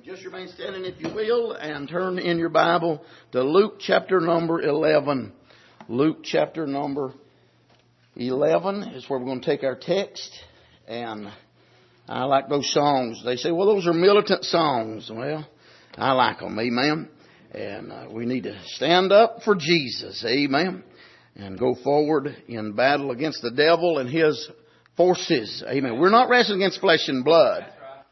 Just remain standing if you will and turn in your Bible to Luke chapter number 11. Luke chapter number 11 is where we're going to take our text. And I like those songs. They say, well, those are militant songs. Well, I like them. Amen. And we need to stand up for Jesus. Amen. And go forward in battle against the devil and his forces. Amen. We're not wrestling against flesh and blood.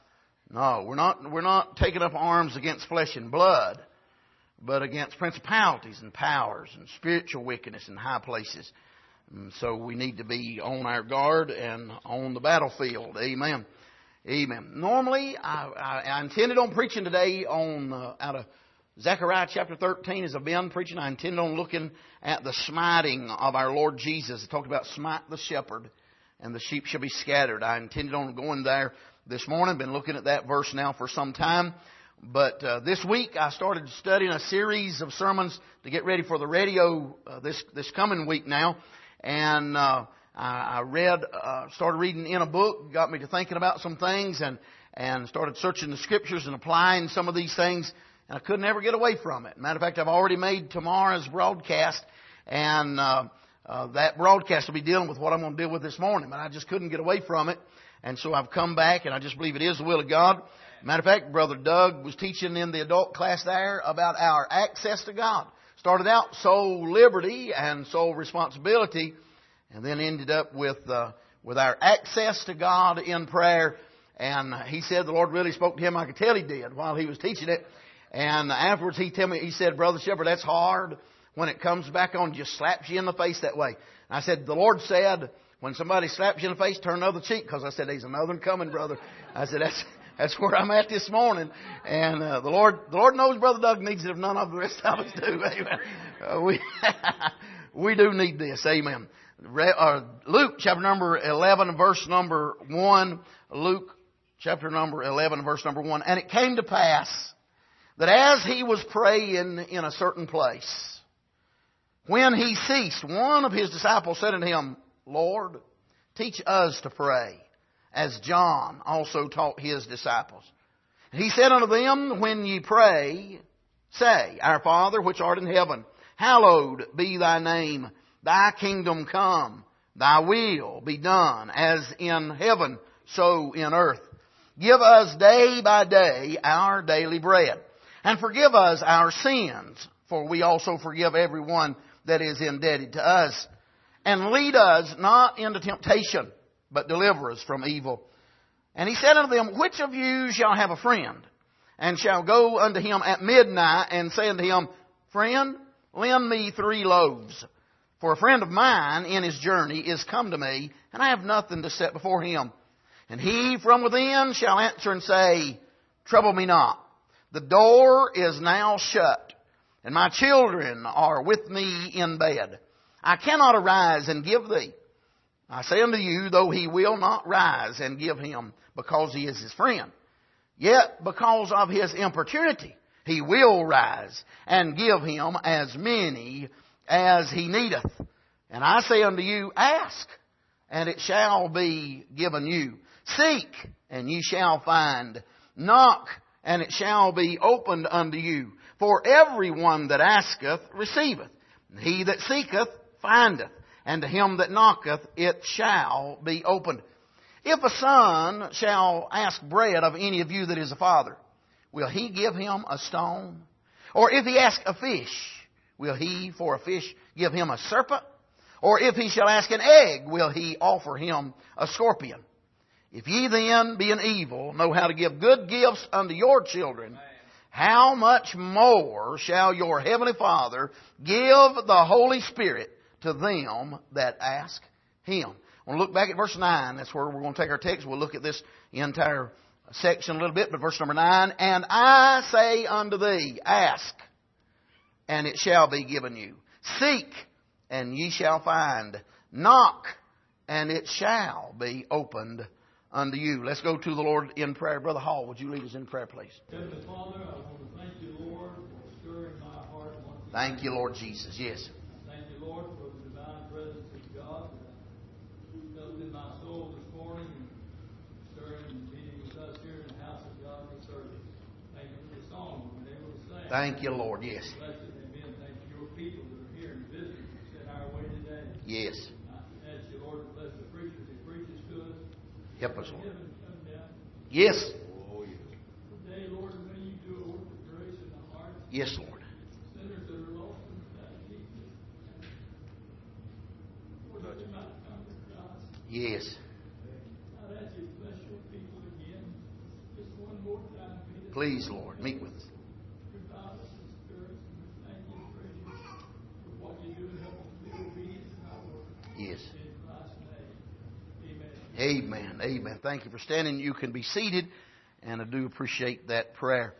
No, we're not taking up arms against flesh and blood, but against principalities and powers and spiritual wickedness in high places. And so we need to be on our guard and on the battlefield. Amen. Amen. Normally, I intended on preaching today on out of Zechariah chapter 13 as I've been preaching. I intended on looking at the smiting of our Lord Jesus. It talked about smite the shepherd and the sheep shall be scattered. I intended on going there this morning. Been looking at that verse now for some time. But this week I started studying a series of sermons to get ready for the radio this coming week now. And I started reading in a book, got me to thinking about some things and started searching the scriptures and applying some of these things. And I couldn't ever get away from it. Matter of fact, I've already made tomorrow's broadcast. And that broadcast will be dealing with what I'm going to deal with this morning. But I just couldn't get away from it. And so I've come back, and I just believe it is the will of God. Matter of fact, Brother Doug was teaching in the adult class there about our access to God. Started out soul liberty and soul responsibility, and then ended up with our access to God in prayer. And he said the Lord really spoke to him. I could tell he did while he was teaching it. And afterwards he said, Brother Shepherd, that's hard. When it comes back on, just slaps you in the face that way. And I said, the Lord said, when somebody slaps you in the face, turn the other cheek. Because I said, there's another one coming, brother. I said, that's where I'm at this morning. And the Lord knows Brother Doug needs it if none of the rest of us do. Amen. We do need this. Amen. Luke chapter number 11 verse number 1. Luke chapter number 11 verse number 1. And it came to pass that as he was praying in a certain place, when he ceased, one of his disciples said unto him, Lord, teach us to pray, as John also taught his disciples. And he said unto them, when ye pray, say, Our Father which art in heaven, hallowed be thy name. Thy kingdom come, thy will be done, as in heaven, so in earth. Give us day by day our daily bread. And forgive us our sins, for we also forgive everyone that is indebted to us. And lead us not into temptation, but deliver us from evil. And he said unto them, Which of you shall have a friend, and shall go unto him at midnight, and say unto him, Friend, lend me 3 loaves. For a friend of mine in his journey is come to me, and I have nothing to set before him. And he from within shall answer and say, Trouble me not. The door is now shut, and my children are with me in bed. I cannot arise and give thee. I say unto you, though he will not rise and give him, because he is his friend, yet because of his importunity, he will rise and give him as many as he needeth. And I say unto you, ask, and it shall be given you. Seek, and ye shall find. Knock, and it shall be opened unto you. For everyone that asketh receiveth, and he that seeketh findeth, and to him that knocketh it shall be opened. If a son shall ask bread of any of you that is a father, will he give him a stone? Or if he ask a fish, will he for a fish give him a serpent? Or if he shall ask an egg, will he offer him a scorpion? If ye then, being evil, know how to give good gifts unto your children, how much more shall your heavenly Father give the Holy Spirit to them that ask Him? I want to look back at verse 9. That's where we're going to take our text. We'll look at this entire section a little bit. But verse number 9, And I say unto thee, Ask, and it shall be given you. Seek, and ye shall find. Knock, and it shall be opened unto you. Let's go to the Lord in prayer. Brother Hall, would you lead us in prayer, please? Heavenly Father, I want to thank you, Lord, for stirring my heart once again. Thank you, Lord Jesus. Yes. Thank you, Lord, for the divine presence of God that filled in my soul this morning and stirring and meeting with us here in the house of God for service. Thank Thank you, Lord. Yes. Bless it. Amen. Thank you, your people that are here and visiting and sent our way today. Yes. I ask you, Lord, to bless the preachers who preaches to us. Help us, Lord. Heaven come down. Yes. Today, Lord, may you do a work of grace in the hearts. Yes, Lord. Sinners that are lost and without Jesus. Lord, that they might come to Christ. Yes. I'd ask you to bless your people again. Just one more time. Please, Lord, meet with us. Revive us and stir us. And thank you and praise you for what you do and help us to be obedient in our work. Yes. In Christ's name. Amen. Amen. Amen. Thank you for standing. You can be seated, and I do appreciate that prayer.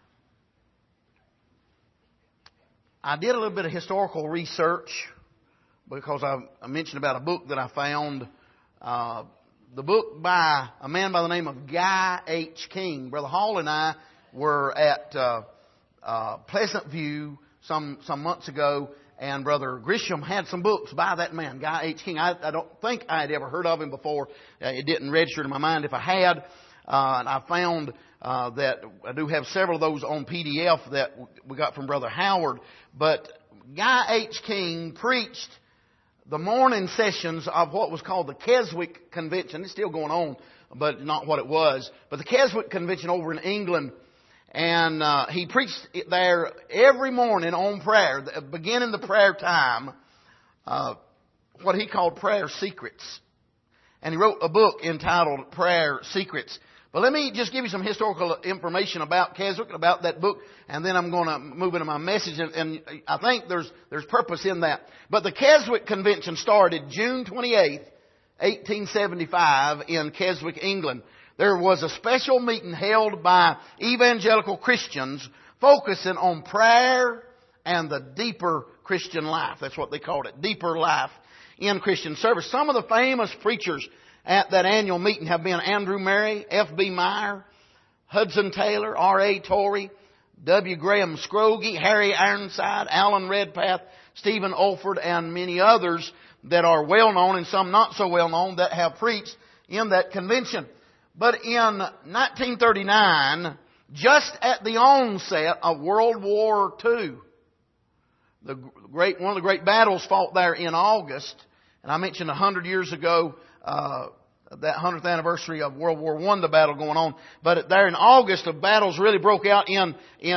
I did a little bit of historical research because I mentioned about a book that I found. The book by a man by the name of Guy H. King. Brother Hall and I were at Pleasant View some months ago, and Brother Grisham had some books by that man, Guy H. King. I don't think I had ever heard of him before. It didn't register in my mind if I had. And I found that I do have several of those on PDF that we got from Brother Howard. But Guy H. King preached the morning sessions of what was called the Keswick Convention. It's still going on, but not what it was. But the Keswick Convention over in England. And he preached there every morning on prayer, beginning the prayer time, what he called Prayer Secrets. And he wrote a book entitled Prayer Secrets. But let me just give you some historical information about Keswick, about that book, and then I'm going to move into my message, and I think there's purpose in that. But the Keswick Convention started June 28th, 1875 in Keswick, England. There was a special meeting held by evangelical Christians focusing on prayer and the deeper Christian life. That's what they called it, deeper life in Christian service. Some of the famous preachers at that annual meeting have been Andrew Murray, F.B. Meyer, Hudson Taylor, R.A. Torrey, W. Graham Scroggie, Harry Ironside, Alan Redpath, Stephen Olford, and many others that are well known and some not so well known that have preached in that convention. But in 1939, just at the onset of World War II, one of the great battles fought there in August, and I mentioned 100 years ago, that 100th anniversary of World War I, the battle going on. But there in August, the battles really broke out in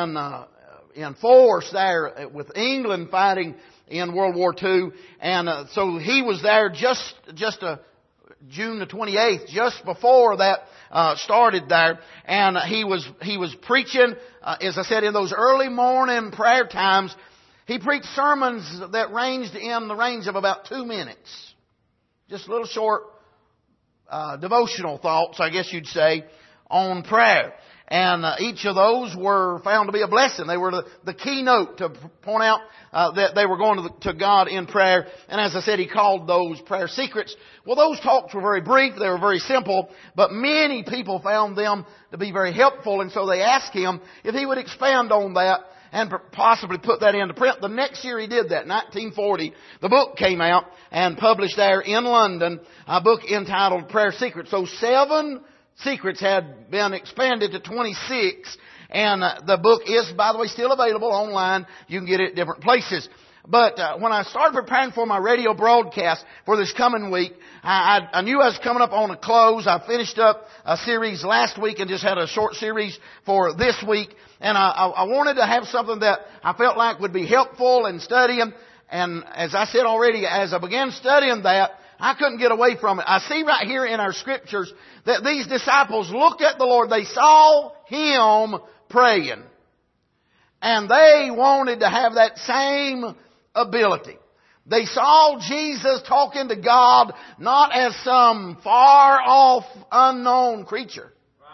force there with England fighting in World War II. And so he was there just June the 28th, just before that started there. And he was preaching, as I said, in those early morning prayer times. He preached sermons that ranged in the range of about 2 minutes. Just little short devotional thoughts, I guess you'd say, on prayer. And each of those were found to be a blessing. They were the keynote to point out that they were going to God in prayer. And as I said, he called those prayer secrets. Well, those talks were very brief. They were very simple. But many people found them to be very helpful. And so they asked him if he would expand on that and possibly put that into print. The next year he did that, 1940. The book came out and published there in London, a book entitled Prayer Secrets. So 7 secrets had been expanded to 26, and the book is, by the way, still available online. You can get it at different places. But when I started preparing for my radio broadcast for this coming week, I knew I was coming up on a close. I finished up a series last week and just had a short series for this week. And I wanted to have something that I felt like would be helpful in studying. And as I said already, as I began studying that, I couldn't get away from it. I see right here in our scriptures that these disciples looked at the Lord. They saw Him praying. And they wanted to have that same ability. They saw Jesus talking to God not as some far off unknown creature,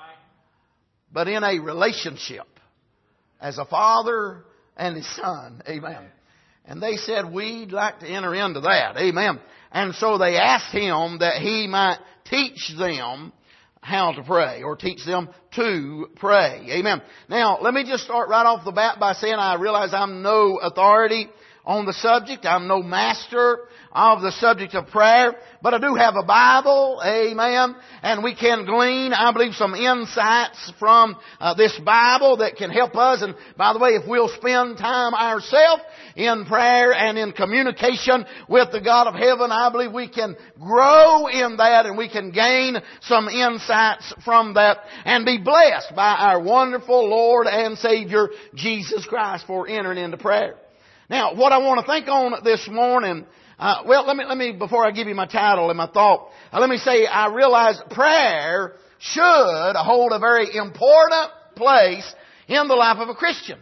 but in a relationship as a father and his son. Amen. And they said, we'd like to enter into that. Amen. And so they asked him that he might teach them how to pray, or teach them to pray. Amen. Now, let me just start right off the bat by saying I realize I'm no authority on the subject. I'm no master of the subject of prayer, but I do have a Bible, amen, and we can glean, I believe, some insights from this Bible that can help us. And by the way, if we'll spend time ourselves in prayer and in communication with the God of heaven, I believe we can grow in that and we can gain some insights from that and be blessed by our wonderful Lord and Savior Jesus Christ for entering into prayer. Now, what I want to think on this morning, let me, before I give you my title and my thought, let me say I realize prayer should hold a very important place in the life of a Christian.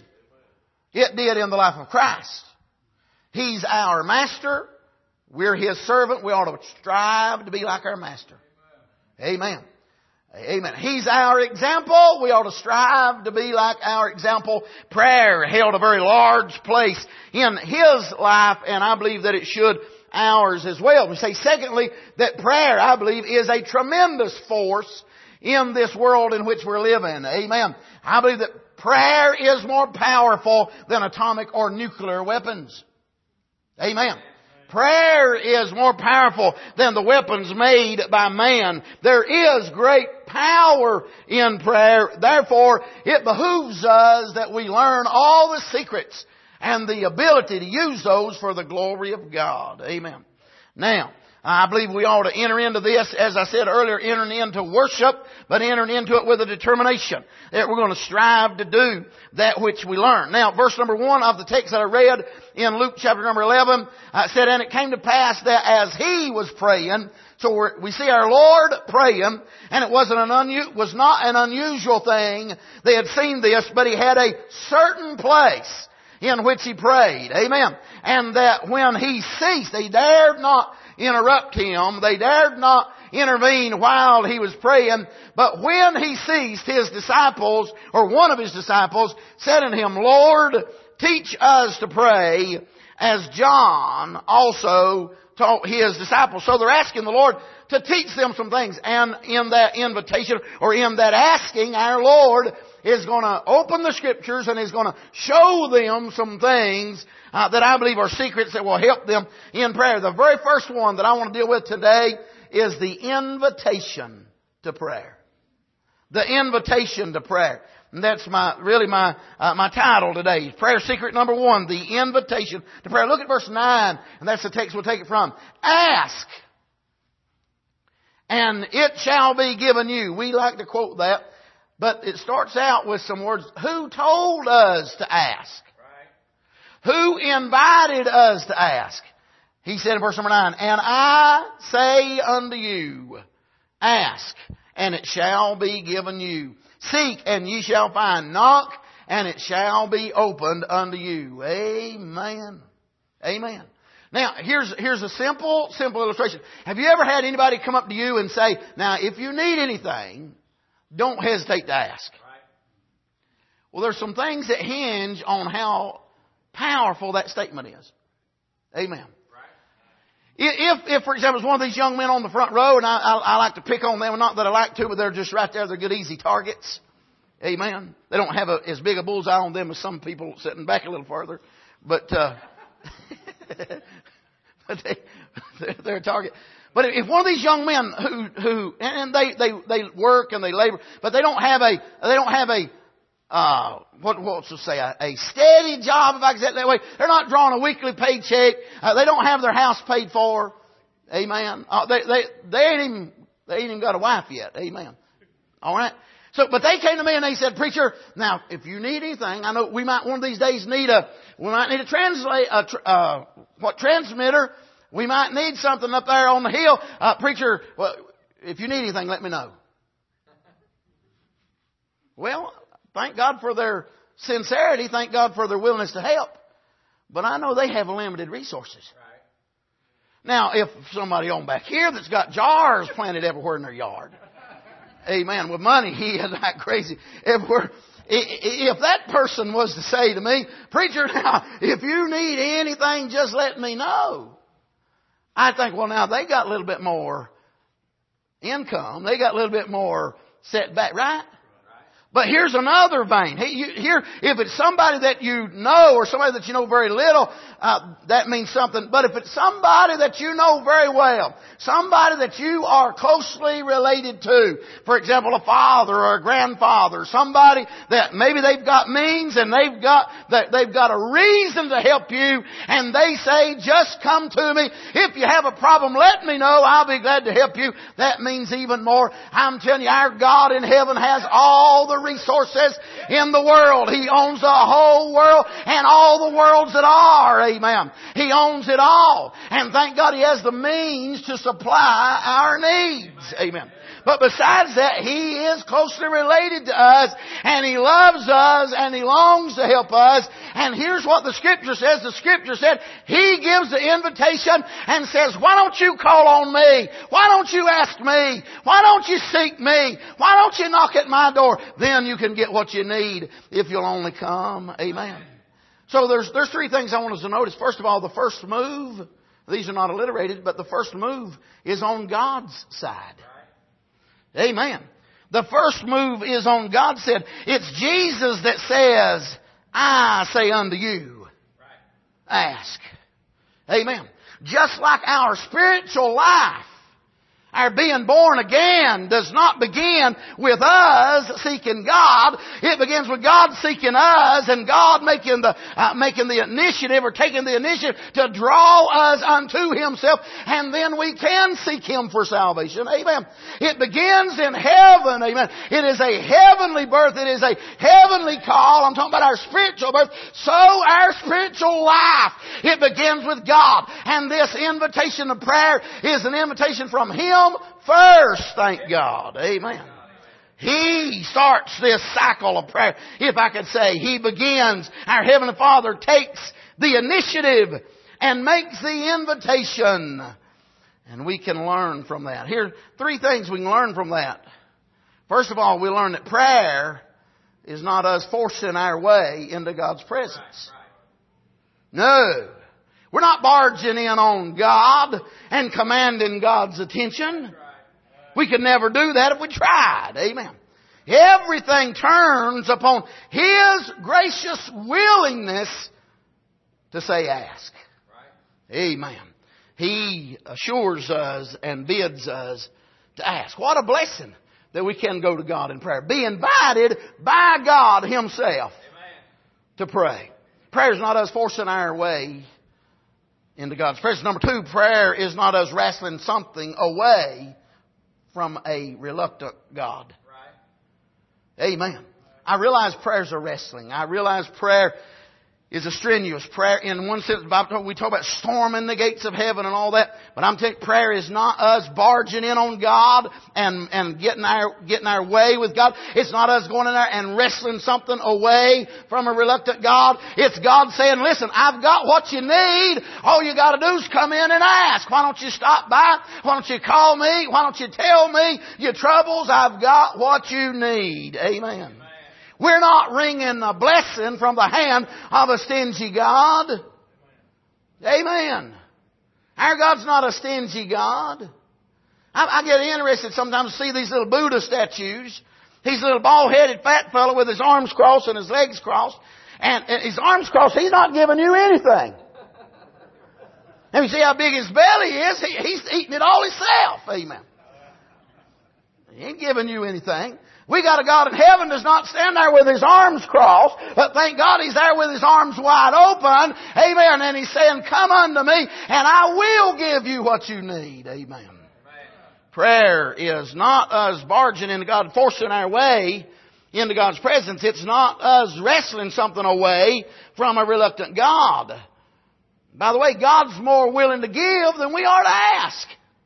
It did in the life of Christ. He's our master. We're His servant. We ought to strive to be like our master. Amen. Amen. He's our example. We ought to strive to be like our example. Prayer held a very large place in His life, and I believe that it should ours as well. We say, secondly, that prayer, I believe, is a tremendous force in this world in which we're living. Amen. I believe that prayer is more powerful than atomic or nuclear weapons. Amen. Prayer is more powerful than the weapons made by man. There is great power in prayer. Therefore, it behooves us that we learn all the secrets and the ability to use those for the glory of God. Amen. Now, I believe we ought to enter into this, as I said earlier, entering into worship, but entering into it with a determination that we're going to strive to do that which we learn. Now, verse number 1 of the text that I read in Luke chapter number 11 said, "And it came to pass that as He was praying," so we see our Lord praying, and it was not an unusual thing. They had seen this, but He had a certain place in which He prayed. Amen. And that when He ceased, they dared not interrupt Him. They dared not intervene while He was praying. But when He ceased, His disciples, or one of His disciples, said unto Him, "Lord, teach us to pray as John also taught his disciples." So they're asking the Lord to teach them some things. And in that invitation, or in that asking, our Lord is going to open the Scriptures and is going to show them some things that I believe are secrets that will help them in prayer. The very first one that I want to deal with today is the invitation to prayer. The invitation to prayer. And that's my title today. Prayer secret number 1, the invitation to prayer. Look at verse 9, and that's the text we'll take it from. "Ask, and it shall be given you." We like to quote that, but it starts out with some words. Who told us to ask? Right. Who invited us to ask? He said in verse number 9, "And I say unto you, ask, and it shall be given you. Seek, and ye shall find. Knock, and it shall be opened unto you." Amen. Amen. Now, here's a simple illustration. Have you ever had anybody come up to you and say, "Now, if you need anything, don't hesitate to ask"? Right. Well, there's some things that hinge on how powerful that statement is. Amen. If, for example, it's one of these young men on the front row, and I like to pick on them, not that I like to, but they're just right there. They're good, easy targets. Amen. They don't have as big a bullseye on them as some people sitting back a little further. But, but they're a target. But if one of these young men who they work and they labor, but they don't have a steady job, if I can say it that way. They're not drawing a weekly paycheck. They don't have their house paid for. Amen. They ain't even got a wife yet. Amen. All right. So, but they came to me and they said, "Preacher, now if you need anything, I know we might one of these days need a transmitter. We might need something up there on the hill. Preacher, well, if you need anything, let me know." Well, thank God for their sincerity. Thank God for their willingness to help. But I know they have limited resources. Right. Now, if somebody on back here that's got jars planted everywhere in their yard, amen, with money, he is like crazy everywhere. If that person was to say to me, "Preacher, now, if you need anything, just let me know," I think, well, now they got a little bit more income. They got a little bit more set back, right? But here's another vein. Here, if it's somebody that you know or somebody that you know very little, that means something. But if it's somebody that you know very well, somebody that you are closely related to, for example, a father or a grandfather, somebody that maybe they've got means and they've got a reason to help you, and they say, just come to me. If you have a problem, let me know. I'll be glad to help you. That means even more. I'm telling you, our God in heaven has all the resources in the world. He owns the whole world and all the worlds that are. Amen. He owns it all. And thank God He has the means to supply our needs. Amen. But besides that, He is closely related to us, and He loves us, and He longs to help us. And here's what the Scripture says. The Scripture said, He gives the invitation and says, why don't you call on me? Why don't you ask me? Why don't you seek me? Why don't you knock at my door? Then you can get what you need if you'll only come. Amen. So there's three things I want us to notice. First of all, the first move, these are not alliterated, but the first move is on God's side. Amen. The first move is on God's side. It's Jesus that says, I say unto you, ask. Amen. Just like our spiritual life, our being born again does not begin with us seeking God. It begins with God seeking us and God making the initiative or taking the initiative to draw us unto Himself, and then we can seek Him for salvation. Amen. It begins in heaven. Amen. It is a heavenly birth. It is a heavenly call. I'm talking about our spiritual birth. So our spiritual life, it begins with God. And this invitation of prayer is an invitation from Him first, thank God. Amen. He starts this cycle of prayer. If I could say, He begins, our Heavenly Father takes the initiative and makes the invitation. And we can learn from that. Here are three things we can learn from that. First of all, we learn that prayer is not us forcing our way into God's presence. No. We're not barging in on God and commanding God's attention. We could never do that if we tried. Amen. Everything turns upon His gracious willingness to say ask. Amen. He assures us and bids us to ask. What a blessing that we can go to God in prayer. Be invited by God Himself to pray. Prayer is not us forcing our way into God's presence. Number two, prayer is not us wrestling something away from a reluctant God. Right. Amen. I realize prayers are wrestling. I realize prayer is a strenuous prayer. In one sense, we talk about storming the gates of heaven and all that. But I'm telling you, prayer is not us barging in on God and getting our way with God. It's not us going in there and wrestling something away from a reluctant God. It's God saying, listen, I've got what you need. All you got to do is come in and ask. Why don't you stop by? Why don't you call me? Why don't you tell me your troubles? I've got what you need. Amen. We're not wringing a blessing from the hand of a stingy God. Amen. Our God's not a stingy God. I get interested sometimes to see these little Buddha statues. He's a little bald-headed fat fellow with his arms crossed and his legs crossed. And his arms crossed, he's not giving you anything. And you see how big his belly is? He's eating it all himself. Amen. He ain't giving you anything. We got a God in heaven does not stand there with His arms crossed, but thank God He's there with His arms wide open. Amen. And He's saying, come unto me and I will give you what you need. Amen. Prayer is not us barging into God, forcing our way into God's presence. It's not us wrestling something away from a reluctant God. By the way, God's more willing to give than we are to ask.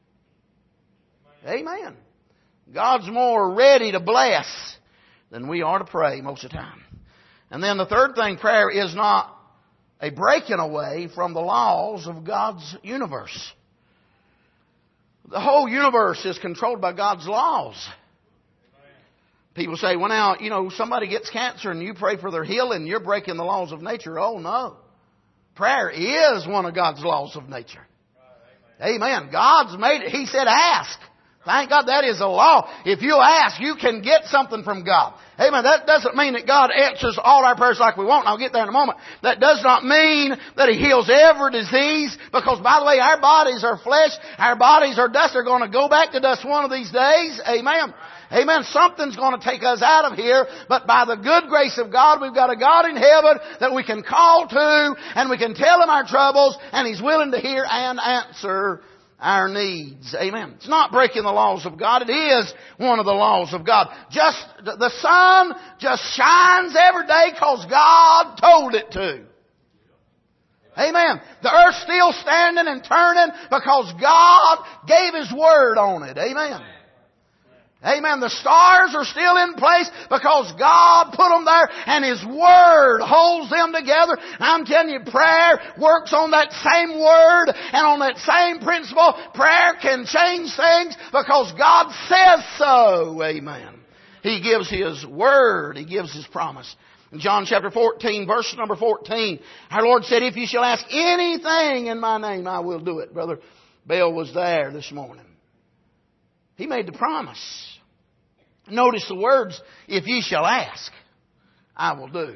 Amen. God's more ready to bless than we are to pray most of the time. And then the third thing, prayer is not a breaking away from the laws of God's universe. The whole universe is controlled by God's laws. People say, well now, somebody gets cancer and you pray for their healing, you're breaking the laws of nature. Oh no. Prayer is one of God's laws of nature. Amen. God's made it. He said ask. Thank God that is a law. If you ask, you can get something from God. Amen. That doesn't mean that God answers all our prayers like we want. And I'll get there in a moment. That does not mean that He heals every disease. Because, by the way, our bodies are flesh. Our bodies are dust. They're going to go back to dust one of these days. Amen. Amen. Something's going to take us out of here. But by the good grace of God, we've got a God in heaven that we can call to. And we can tell Him our troubles. And He's willing to hear and answer our needs. Amen. It's not breaking the laws of God. It is one of the laws of God. Just the sun just shines every day because God told it to. Amen. The earth's still standing and turning because God gave His word on it. Amen. Amen. The stars are still in place because God put them there and His Word holds them together. And I'm telling you, prayer works on that same Word and on that same principle. Prayer can change things because God says so. Amen. He gives His Word. He gives His promise. In John chapter 14, verse number 14, our Lord said, if you shall ask anything in my name, I will do it. Brother Bell was there this morning. He made the promise. Notice the words, if ye shall ask, I will do.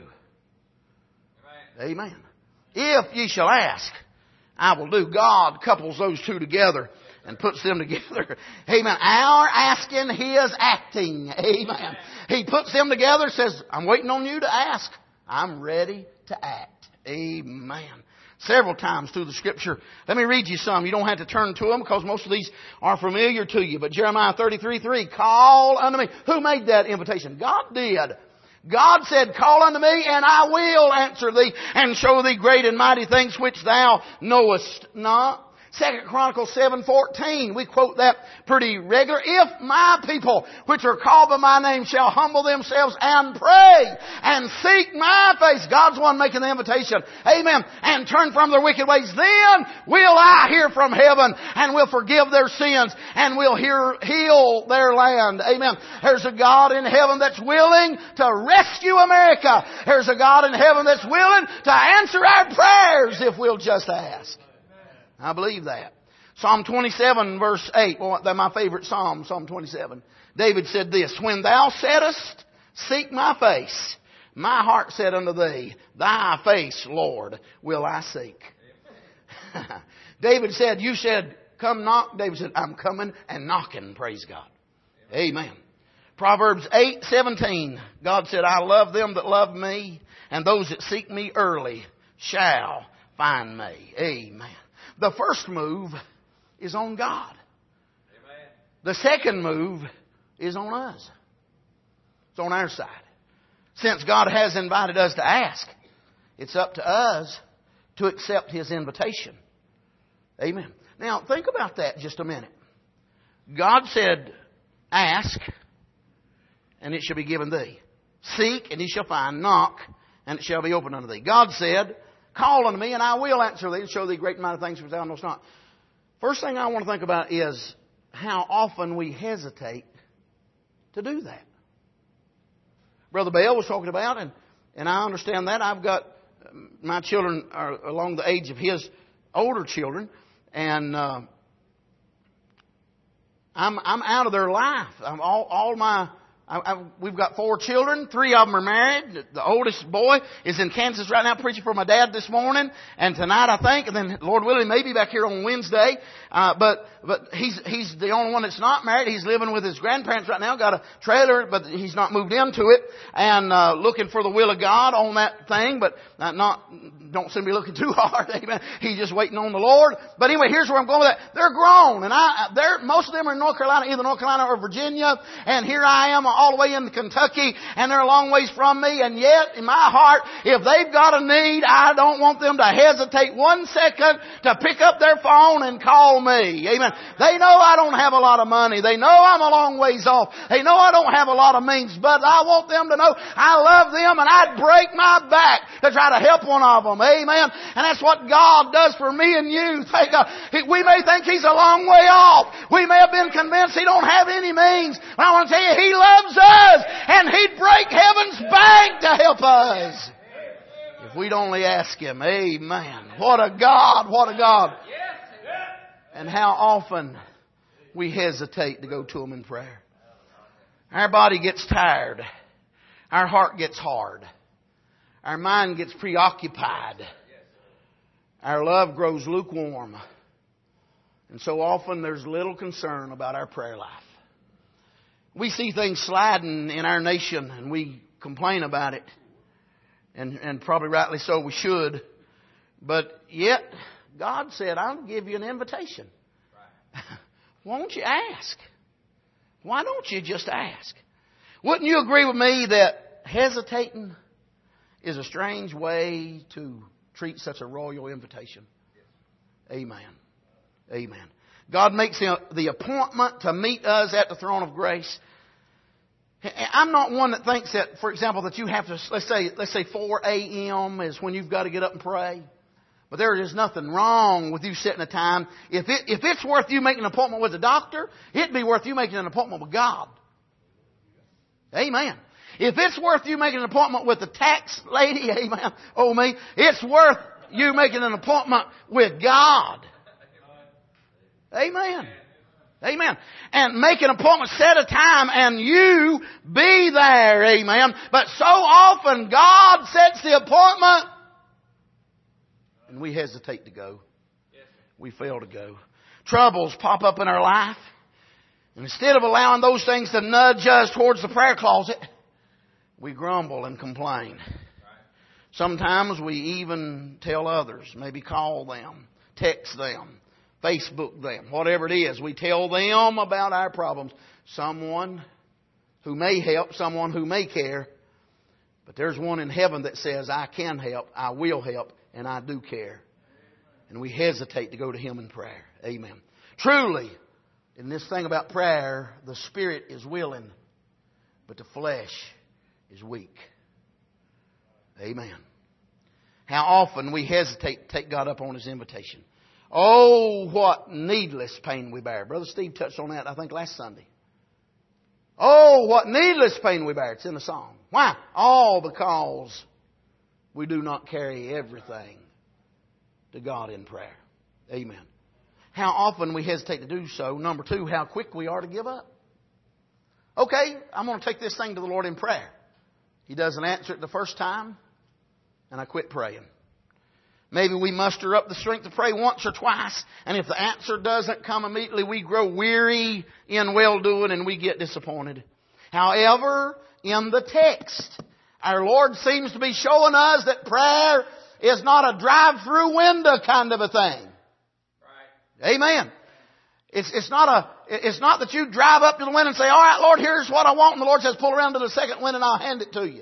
Amen. If ye shall ask, I will do. God couples those two together and puts them together. Amen. Our asking, His acting. Amen. He puts them together and says, I'm waiting on you to ask. I'm ready to act. Amen. Several times through the Scripture. Let me read you some. You don't have to turn to them because most of these are familiar to you. But Jeremiah 33:3, call unto me. Who made that invitation? God did. God said, call unto me and I will answer thee and show thee great and mighty things which thou knowest not. 2 Chronicles 7:14, we quote that pretty regular. If my people, which are called by my name, shall humble themselves and pray and seek my face. God's the one making the invitation. Amen. And turn from their wicked ways. Then will I hear from heaven and will forgive their sins and will heal their land. Amen. There's a God in heaven that's willing to rescue America. There's a God in heaven that's willing to answer our prayers if we'll just ask. I believe that. Psalm 27 verse 8. Well, that's my favorite psalm, Psalm 27. David said this, when thou saidst, seek my face, my heart said unto thee, thy face, Lord, will I seek. David said, you said, come knock. David said, I'm coming and knocking. Praise God. Amen. Proverbs 8:17. God said, I love them that love me, and those that seek me early shall find me. Amen. The first move is on God. Amen. The second move is on us. It's on our side. Since God has invited us to ask, it's up to us to accept His invitation. Amen. Now, think about that just a minute. God said, ask, and it shall be given thee. Seek, and ye shall find. Knock, and it shall be opened unto thee. God said, call unto me, and I will answer thee and show thee great and mighty things which thou knowest not. First thing I want to think about is how often we hesitate to do that. Brother Bell was talking about, and I understand that. I've got, my children are along the age of his older children, and I'm out of their life. We've got 4 children. 3 of them are married. The oldest boy is in Kansas right now preaching for my dad this morning. And tonight, I think, and then Lord willing, he may be back here on Wednesday. But he's the only one that's not married. He's living with his grandparents right now. Got a trailer, but he's not moved into it. And looking for the will of God on that thing. But don't seem to be looking too hard. Amen. He's just waiting on the Lord. But anyway, here's where I'm going with that. They're grown. And most of them are in North Carolina, either North Carolina or Virginia. And here I am all the way in Kentucky, and they're a long ways from me, and yet in my heart, if they've got a need, I don't want them to hesitate 1 second to pick up their phone and call me. Amen. They know I don't have a lot of money. They know I'm a long ways off. They know I don't have a lot of means, but I want them to know I love them, and I'd break my back to try to help one of them. Amen. And that's what God does for me and you. Thank God. We may think He's a long way off. We may have been convinced He don't have any means, but I want to tell you, He loves us, and He'd break heaven's bank to help us if we'd only ask Him. Amen. What a God, what a God. And how often we hesitate to go to Him in prayer. Our body gets tired. Our heart gets hard. Our mind gets preoccupied. Our love grows lukewarm. And so often there's little concern about our prayer life. We see things sliding in our nation and we complain about it. And probably rightly so, we should. But yet, God said, I'll give you an invitation. Why don't you ask? Why don't you just ask? Wouldn't you agree with me that hesitating is a strange way to treat such a royal invitation? Amen. Amen. God makes the appointment to meet us at the throne of grace. I'm not one that thinks that, for example, that you have to, let's say 4 a.m. is when you've got to get up and pray. But there is nothing wrong with you setting a time. If it's worth you making an appointment with a doctor, it'd be worth you making an appointment with God. Amen. If it's worth you making an appointment with the tax lady, amen, oh me, it's worth you making an appointment with God. Amen. Amen. And make an appointment, set a time, and you be there. Amen. But so often God sets the appointment and we hesitate to go. We fail to go. Troubles pop up in our life. And instead of allowing those things to nudge us towards the prayer closet, we grumble and complain. Sometimes we even tell others, maybe call them, text them, Facebook them, whatever it is. We tell them about our problems. Someone who may help, someone who may care. But there's one in heaven that says, I can help, I will help, and I do care. And we hesitate to go to Him in prayer. Amen. Truly, in this thing about prayer, the spirit is willing, but the flesh is weak. Amen. How often we hesitate to take God up on His invitation. Oh, what needless pain we bear. Brother Steve touched on that, I think, last Sunday. Oh, what needless pain we bear. It's in the song. Why? All because we do not carry everything to God in prayer. Amen. How often we hesitate to do so. Number 2, how quick we are to give up. Okay, I'm going to take this thing to the Lord in prayer. He doesn't answer it the first time, and I quit praying. Maybe we muster up the strength to pray once or twice, and if the answer doesn't come immediately, we grow weary in well-doing and we get disappointed. However, in the text, our Lord seems to be showing us that prayer is not a drive-through window kind of a thing. Right. Amen. It's not that you drive up to the window and say, all right, Lord, here's what I want. And the Lord says, pull around to the second window and I'll hand it to you.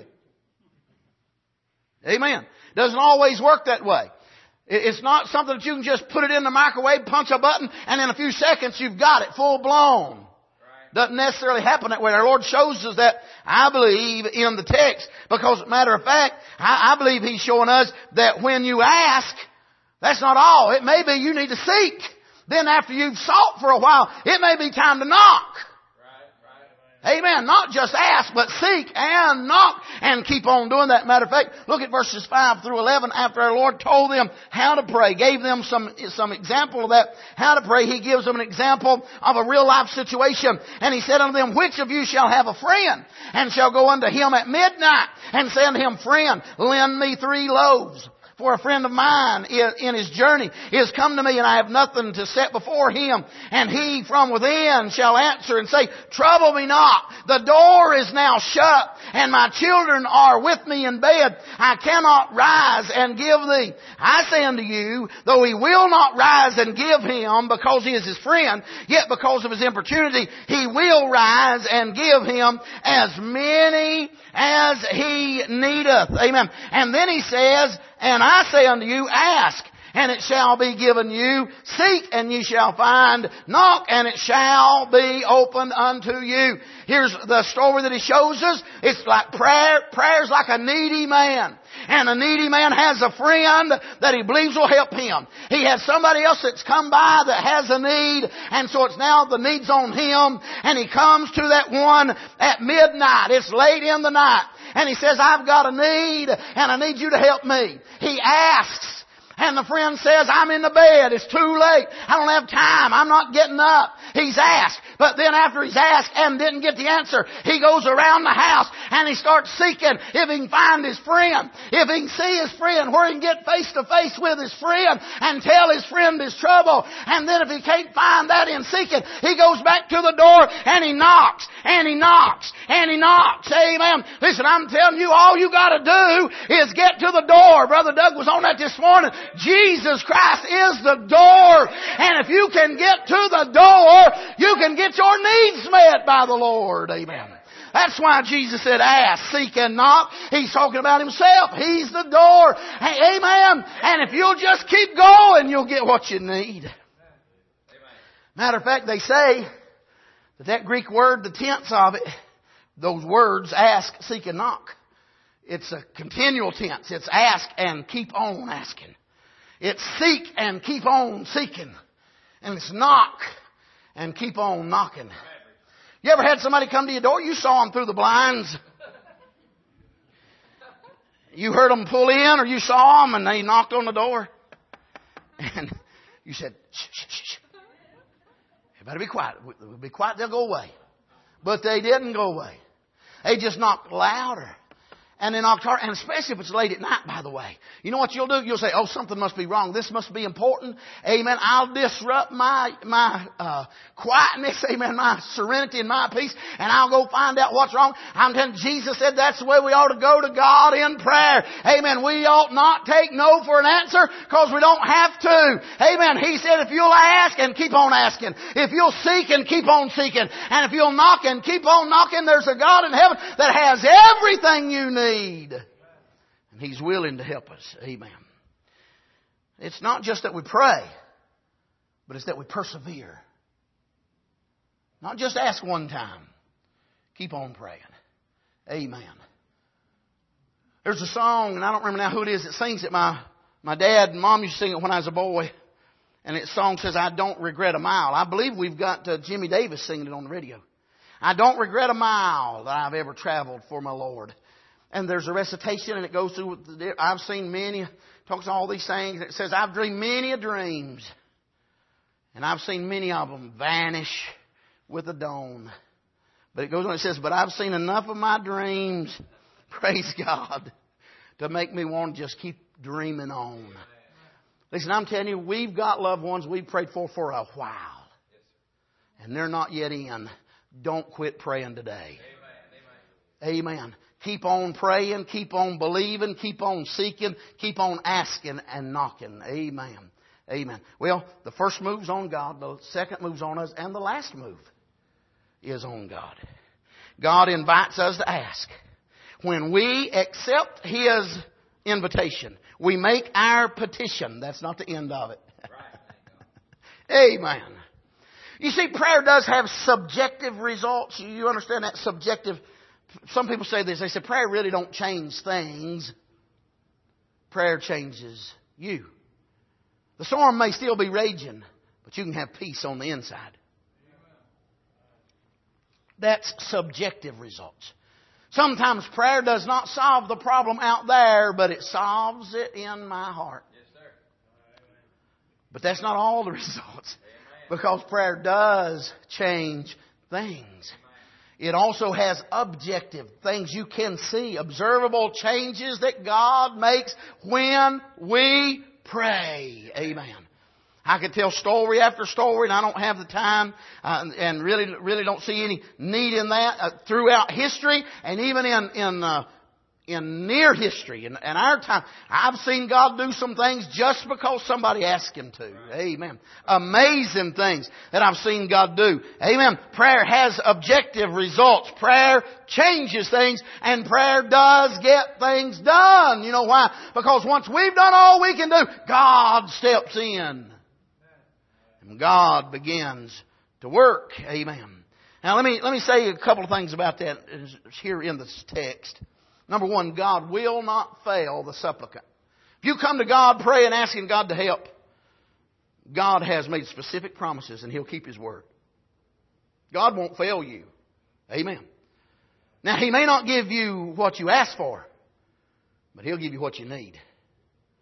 Amen. Doesn't always work that way. It's not something that you can just put it in the microwave, punch a button, and in a few seconds you've got it full blown. Right. Doesn't necessarily happen that way. Our Lord shows us that, I believe, in the text. Because, matter of fact, I believe He's showing us that when you ask, that's not all. It may be you need to seek. Then after you've sought for a while, it may be time to knock. Right. Amen. Not just ask, but seek and knock and keep on doing that. Matter of fact, look at verses 5 through 11. After our Lord told them how to pray, gave them some example of that, how to pray, He gives them an example of a real life situation. And He said unto them, which of you shall have a friend and shall go unto him at midnight and say unto him, friend, lend me 3 loaves? For a friend of mine in his journey is come to me, and I have nothing to set before him. And he from within shall answer and say, trouble me not. The door is now shut, and my children are with me in bed. I cannot rise and give thee. I say unto you, though he will not rise and give him because he is his friend, yet because of his importunity, he will rise and give him as many as he needeth. Amen. And then he says, and I say unto you, ask, and it shall be given you. Seek, and ye shall find. Knock, and it shall be opened unto you. Here's the story that He shows us. It's like prayer. Prayer's like a needy man. And a needy man has a friend that he believes will help him. He has somebody else that's come by that has a need. And so it's now the need's on him. And he comes to that one at midnight. It's late in the night. And he says, I've got a need and I need you to help me. He asks. And the friend says, I'm in the bed. It's too late. I don't have time. I'm not getting up. He's asked. But then after he's asked and didn't get the answer, he goes around the house and he starts seeking if he can find his friend. If he can see his friend, where he can get face to face with his friend and tell his friend his trouble. And then if he can't find that in seeking, he goes back to the door and he knocks and he knocks and he knocks. Amen. Listen, I'm telling you, all you got to do is get to the door. Brother Doug was on that this morning. Jesus Christ is the door. And if you can get to the door, you can get your needs met by the Lord. Amen. That's why Jesus said, ask, seek, and knock. He's talking about Himself. He's the door. Hey, amen. And if you'll just keep going, you'll get what you need. Matter of fact, they say that Greek word, the tense of it, those words, ask, seek, and knock, it's a continual tense. It's ask and keep on asking. It's seek and keep on seeking. And it's knock and keep on knocking. You ever had somebody come to your door? You saw them through the blinds. You heard them pull in, or you saw them and they knocked on the door. And you said, shh, shh, shh. Everybody be quiet. We'll be quiet, they'll go away. But they didn't go away. They just knocked louder. And then harder, and especially if it's late at night, by the way. You know what you'll do? You'll say, oh, something must be wrong. This must be important. Amen. I'll disrupt my quietness. Amen. My serenity and my peace. And I'll go find out what's wrong. I'm telling you, Jesus said that's the way we ought to go to God in prayer. Amen. We ought not take no for an answer because we don't have to. Amen. He said if you'll ask and keep on asking. If you'll seek and keep on seeking. And if you'll knock and keep on knocking, there's a God in heaven that has everything you need. And He's willing to help us. Amen. It's not just that we pray, but it's that we persevere. Not just ask one time. Keep on praying. Amen. There's a song, and I don't remember now who it is that sings it. My dad and mom used to sing it when I was a boy. And the song says, I don't regret a mile. I believe we've got Jimmy Davis singing it on the radio. I don't regret a mile that I've ever traveled for my Lord. And there's a recitation, and it goes through. I've seen many, talks all these things. It says, I've dreamed many a dreams, and I've seen many of them vanish with the dawn. But it goes on, it says, but I've seen enough of my dreams, praise God, to make me want to just keep dreaming on. Listen, I'm telling you, we've got loved ones we've prayed for a while, and they're not yet in. Don't quit praying today. Amen. Keep on praying, keep on believing, keep on seeking, keep on asking and knocking. Amen. Amen. Well, the first move's on God, the second move's on us, and the last move is on God. God invites us to ask. When we accept His invitation, we make our petition. That's not the end of it. Amen. You see, prayer does have subjective results. You understand that? Subjective. Some people say this. They say prayer really don't change things. Prayer changes you. The storm may still be raging, but you can have peace on the inside. That's subjective results. Sometimes prayer does not solve the problem out there, but it solves it in my heart. But that's not all the results. Because prayer does change things. It also has objective things you can see. Observable changes that God makes when we pray. Amen. I could tell story after story, and I don't have the time, and really don't see any need in that throughout history, and even in near history, in our time. I've seen God do some things just because somebody asked Him to. Amen. Amazing things that I've seen God do. Amen. Prayer has objective results. Prayer changes things, and prayer does get things done. You know why? Because once we've done all we can do, God steps in. And God begins to work. Amen. Now let me say a couple of things about that here in this text. Number one, God will not fail the supplicant. If you come to God praying, asking God to help, God has made specific promises and He'll keep His word. God won't fail you. Amen. Now, He may not give you what you ask for, but He'll give you what you need.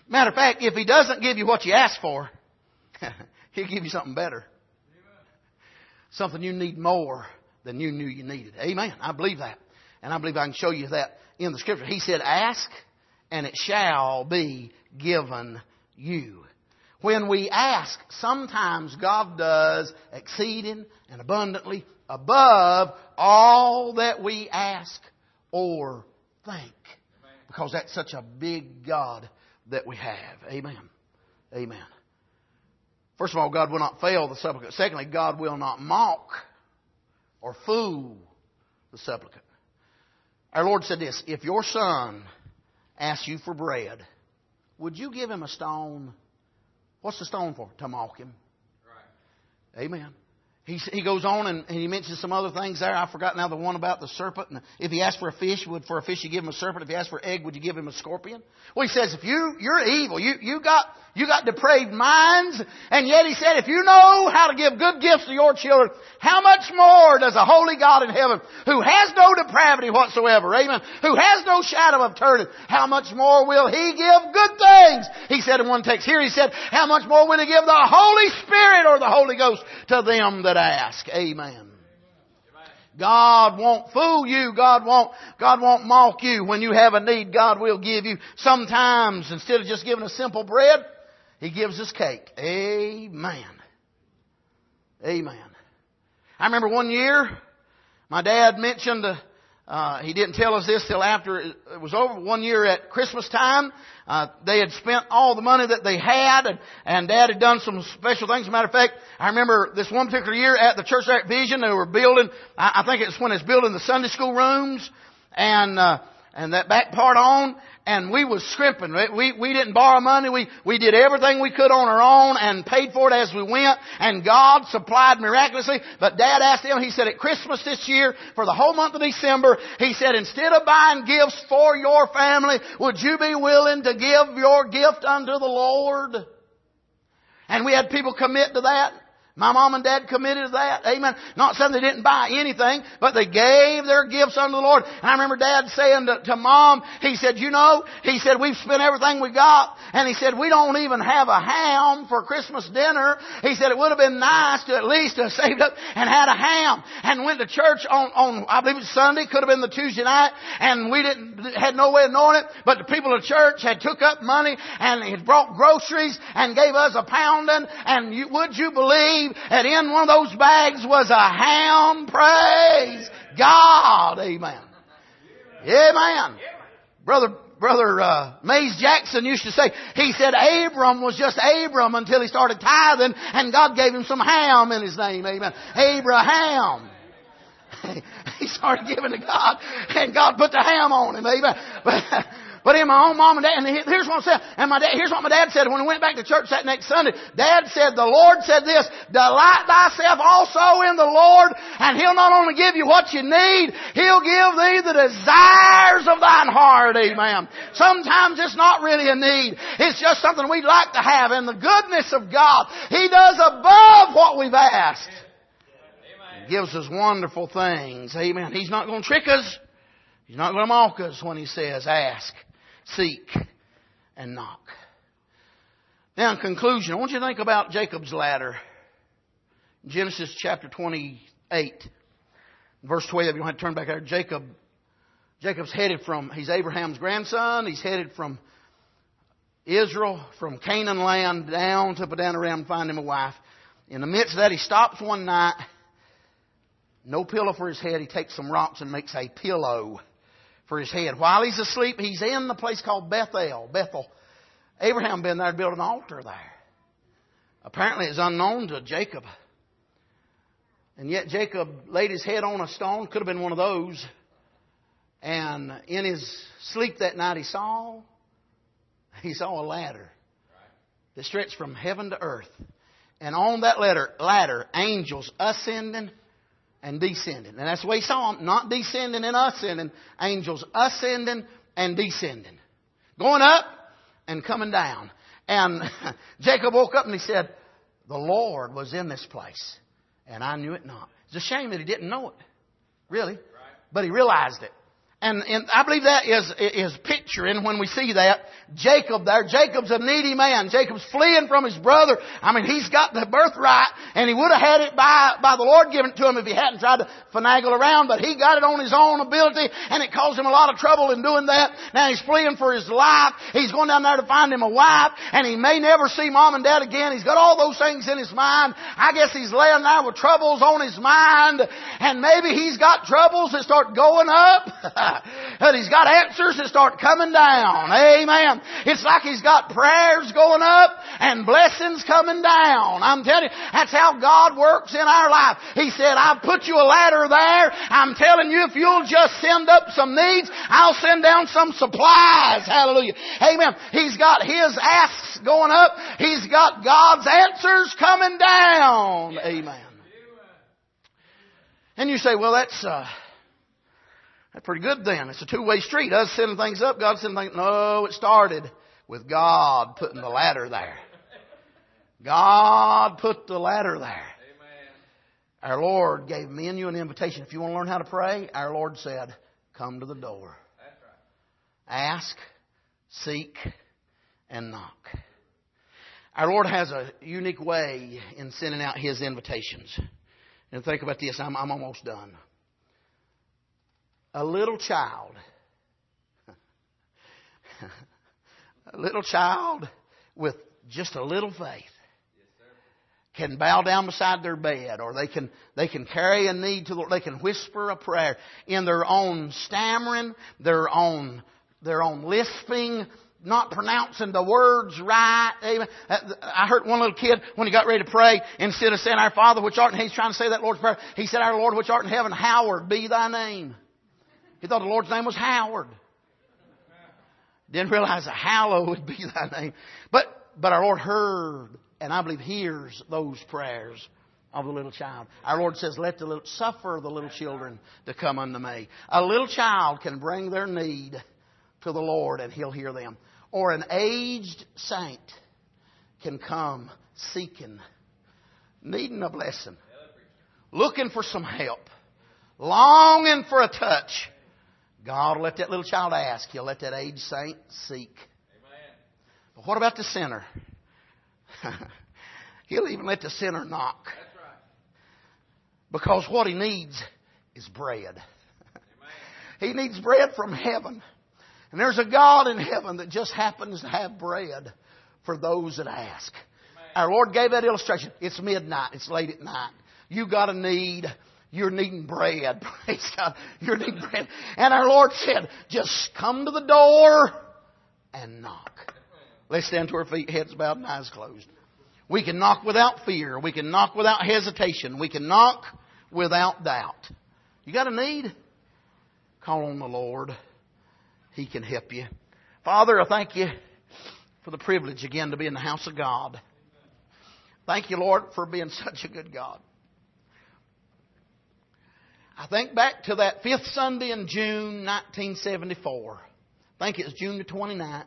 Matter of fact, if He doesn't give you what you ask for, He'll give you something better. Something you need more than you knew you needed. Amen. I believe that. And I believe I can show you that in the Scripture. He said, ask and it shall be given you. When we ask, sometimes God does exceeding and abundantly above all that we ask or think. Because that's such a big God that we have. Amen. Amen. First of all, God will not fail the supplicant. Secondly, God will not mock or fool the supplicant. Our Lord said this, if your son asks you for bread, would you give him a stone? What's the stone for? To mock him. Right. Amen. He goes on and he mentions some other things there. I forgot now the one about the serpent. And if he asked for a fish, for a fish you give him a serpent? If he asked for an egg, would you give him a scorpion? Well, he says, if you're evil, you got depraved minds, and yet he said, if you know how to give good gifts to your children, how much more does a holy God in heaven, who has no depravity whatsoever, amen, who has no shadow of turning, how much more will He give good things? He said in one text here, he said, how much more will He give the Holy Spirit or the Holy Ghost to them that ask? Amen. God won't fool you. God won't mock you. When you have a need, God will give you. Sometimes, instead of just giving a simple bread, He gives us cake. Amen. Amen. I remember one year, my dad mentioned, he didn't tell us this till after it was over. One year at Christmas time, they had spent all the money that they had, and Dad had done some special things. As a matter of fact, I remember this one particular year at the Church at Vision, they were building, I think it's when it's building the Sunday school rooms, and that back part on, and we was scrimping. We didn't borrow money. We did everything we could on our own and paid for it as we went, and God supplied miraculously. But Dad asked him, he said, at Christmas this year, for the whole month of December, he said, instead of buying gifts for your family, would you be willing to give your gift unto the Lord? And we had people commit to that. My mom and dad committed to that. Amen. Not saying they didn't buy anything, but they gave their gifts unto the Lord. And I remember Dad saying to Mom, he said, we've spent everything we got. And he said, we don't even have a ham for Christmas dinner. He said, it would have been nice to at least have saved up and had a ham. And went to church on I believe it was Sunday, could have been the Tuesday night. And we had no way of knowing it. But the people of church had took up money and had brought groceries and gave us a pounding. And would you believe that in one of those bags was a ham? Praise God. Amen. Amen. Brother Mays Jackson used to say, he said Abram was just Abram until he started tithing and God gave him some ham in his name. Amen. Abraham. He started giving to God and God put the ham on him. Amen. But in my own mom and dad, and here's what I said, here's what my dad said when we went back to church that next Sunday. Dad said, the Lord said this, delight thyself also in the Lord, and He'll not only give you what you need, He'll give thee the desires of thine heart. Amen. Sometimes it's not really a need. It's just something we'd like to have. And the goodness of God, He does above what we've asked. He gives us wonderful things. Amen. He's not going to trick us. He's not going to mock us when He says, ask, seek, and knock. Now, in conclusion, I want you to think about Jacob's ladder. Genesis chapter 28, verse 12. You don't have to turn back there. Jacob's headed he's Abraham's grandson. He's headed from Israel, from Canaan land down to Padanaram and find him a wife. In the midst of that, he stops one night. No pillow for his head. He takes some rocks and makes a pillow for his head. While he's asleep, he's in the place called Bethel. Abraham been there to build an altar there. Apparently it's unknown to Jacob. And yet Jacob laid his head on a stone. Could have been one of those. And in his sleep that night he saw a ladder that stretched from heaven to earth. And on that ladder, angels ascending and descending. And that's the way he saw them. Not descending and ascending. Angels ascending and descending. Going up and coming down. And Jacob woke up and he said, the Lord was in this place. And I knew it not. It's a shame that he didn't know it. Really. But he realized it. And I believe that is picturing, when we see that, Jacob there. Jacob's a needy man. Jacob's fleeing from his brother. I mean, he's got the birthright, and he would have had it by the Lord giving it to him if he hadn't tried to finagle around, but he got it on his own ability, and it caused him a lot of trouble in doing that. Now he's fleeing for his life. He's going down there to find him a wife, and he may never see mom and dad again. He's got all those things in his mind. I guess he's laying there with troubles on his mind, and maybe he's got troubles that start going up. And he's got answers that start coming down. Amen. It's like he's got prayers going up and blessings coming down. I'm telling you, that's how God works in our life. He said, I've put you a ladder there. I'm telling you, if you'll just send up some needs, I'll send down some supplies. Hallelujah. Amen. He's got His asks going up. He's got God's answers coming down. Amen. And you say, well, that's pretty good then. It's a two-way street. Us sending things up, God sending things. No, it started with God putting the ladder there. God put the ladder there. Amen. Our Lord gave me and you an invitation. If you want to learn how to pray, our Lord said, come to the door. That's right. Ask, seek, and knock. Our Lord has a unique way in sending out His invitations. And think about this. I'm almost done. A little child with just a little faith can bow down beside their bed, or they can carry a need to the Lord. They can whisper a prayer in their own stammering, their own lisping, not pronouncing the words right. Amen. I heard one little kid, when he got ready to pray, instead of saying, Our Father which art in heaven, he's trying to say that Lord's Prayer. He said, Our Lord which art in heaven, hallowed be thy name. He thought the Lord's name was Howard. Didn't realize that hallowed be thy name. But our Lord heard, and I believe hears, those prayers of the little child. Our Lord says, suffer the little children to come unto me. A little child can bring their need to the Lord, and He'll hear them. Or an aged saint can come seeking, needing a blessing, looking for some help, longing for a touch. God will let that little child ask. He'll let that aged saint seek. Amen. But what about the sinner? He'll even let the sinner knock. That's right. Because what he needs is bread. He needs bread from heaven. And there's a God in heaven that just happens to have bread for those that ask. Amen. Our Lord gave that illustration. It's midnight. It's late at night. You got a need. You're needing bread. Praise God. You're needing bread. And our Lord said, just come to the door and knock. Let's stand to our feet, heads bowed and eyes closed. We can knock without fear. We can knock without hesitation. We can knock without doubt. You got a need? Call on the Lord. He can help you. Father, I thank you for the privilege again to be in the house of God. Thank you, Lord, for being such a good God. I think back to that 5th Sunday in June 1974. I think it was June the 29th.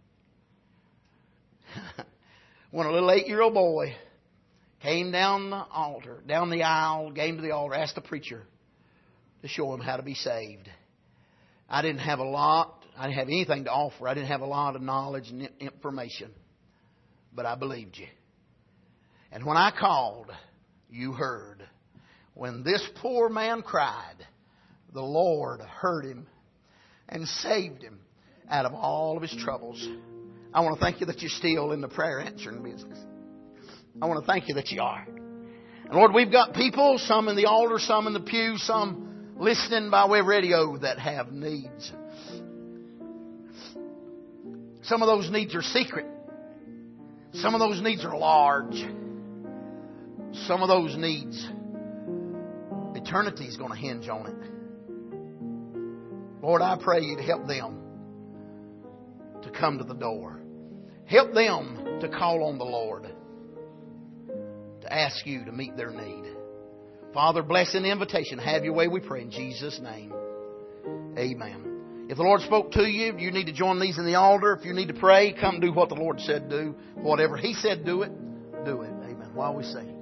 When a little 8-year-old boy came down the aisle, came to the altar, asked the preacher to show him how to be saved. I didn't have a lot. I didn't have anything to offer. I didn't have a lot of knowledge and information. But I believed you. And when I called, you heard. When this poor man cried, the Lord heard him and saved him out of all of his troubles. I want to thank you that you're still in the prayer answering business. I want to thank you that you are. And Lord, we've got people, some in the altar, some in the pew, some listening by way of radio that have needs. Some of those needs are secret. Some of those needs are large. Some of those needs, eternity is going to hinge on it. Lord, I pray you to help them to come to the door. Help them to call on the Lord, to ask you to meet their need. Father, bless in the invitation. Have your way, we pray in Jesus' name. Amen. If the Lord spoke to you, you need to join these in the altar. If you need to pray, come do what the Lord said do. Whatever He said do it, do it. Amen. While we sing.